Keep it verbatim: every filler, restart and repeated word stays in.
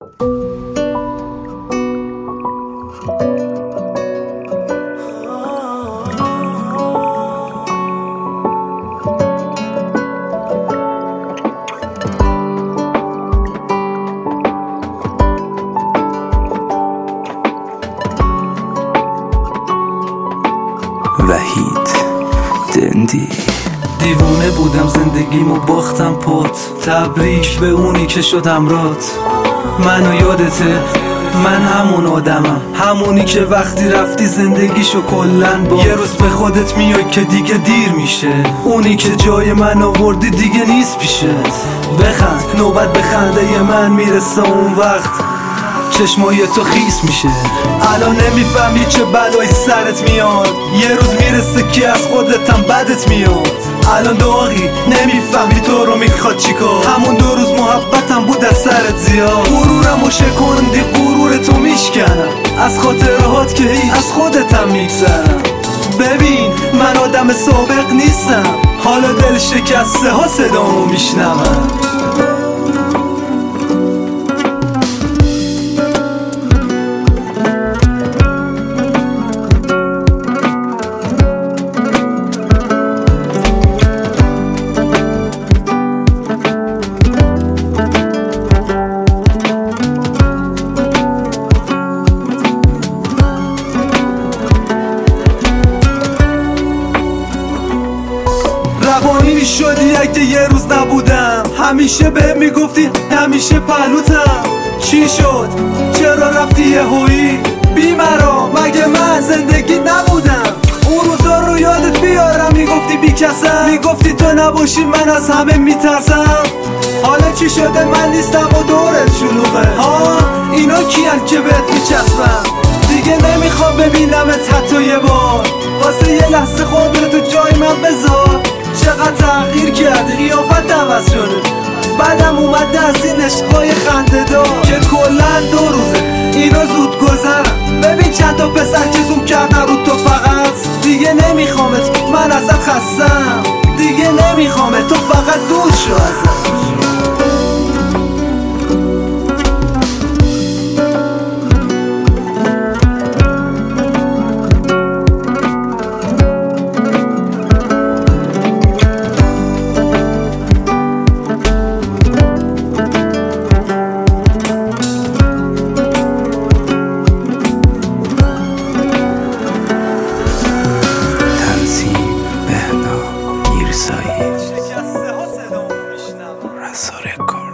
وحید دندی. دیوونه بودم زندگیمو باختم پات، تبریک به اونی که شد همرات. منو یادته، من همون آدمم، همونی که وقتی رفتی زندگیشو کلن با یه روز به خودت میای که دیگه دیر میشه. اونی که جای من آوردی دیگه نیست پیشت. بخند، نوبت به خنده من میرسه، اون وقت چشمای تو خیس میشه. الان نمیفهمی چه بلایی سرت میاد، یه روز میرسه که از خودتم بدت میاد. الان داغی نمیفهمی تو رو میخواد چیکار، همون دو روز محبتم بود از سرت زیاد. غرورمو شکوندی، غرور تو میشکنم، از خاطرهات که هیچ از خودتم میگذرم. ببین من آدم سابق نیستم، حالا دل شکسته ها صدامو میشنوم. روانی شدی اگه یه روز نبودم، همیشه به میگفتی همیشه پهلوتم. چی شد؟ چرا رفتی یهویی بی مرا؟ مگه من زندگی نبودم؟ اون روزا رو یادت بیارم میگفتی بی کسم، میگفتی تو نباشی من از همه میترسم. حالا چی شده من نیستم و دورت شلوغه ها؟ اینا کیان که بهت میچسبم؟ دیگه نمیخوام ببینمت حتی یه بار، واسه یه لحظه خودتو جای من بذار. چقدر تغییر کردی، قیافت عوض شده، بعدم اومده از این عشقای خنده دار که کلن دو روزه اینا زود گذرم. ببین چند تا پسر که زوم کردن رو تو فقط. دیگه نمیخوامت، من ازت خستم، دیگه نمیخوامت، تو فقط دور شو ازم. رسا رکورد.